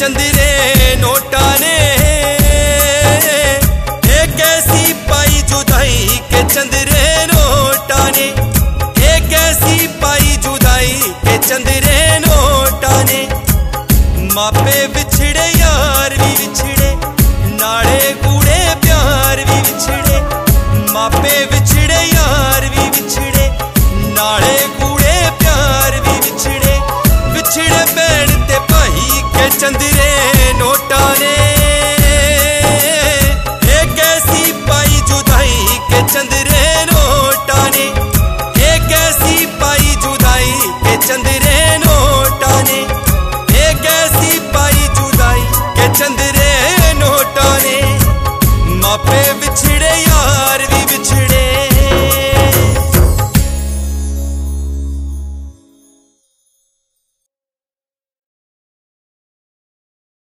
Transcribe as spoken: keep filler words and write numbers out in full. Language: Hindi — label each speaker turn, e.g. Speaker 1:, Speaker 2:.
Speaker 1: चंदरे नोटा ने, एक ऐसी पाई जुदाई के चंदरे नोटा ने, एक ऐसी पाई जुदाई के चंदरे नोटा ने। मापे बिछड़े यार भी बिछड़े, नाले कूड़े प्यार भी बिछड़े। मापे बिछड़े यार भी बिछड़े, नाले कूड़े प्यार भी बिछड़े। बिछड़े बैन ते भाई के चंदरे नोटा ने, एक ऐसी पाई जुदाई के चंदरे नोटा ने, एक ऐसी पाई जुदाई के चंदरे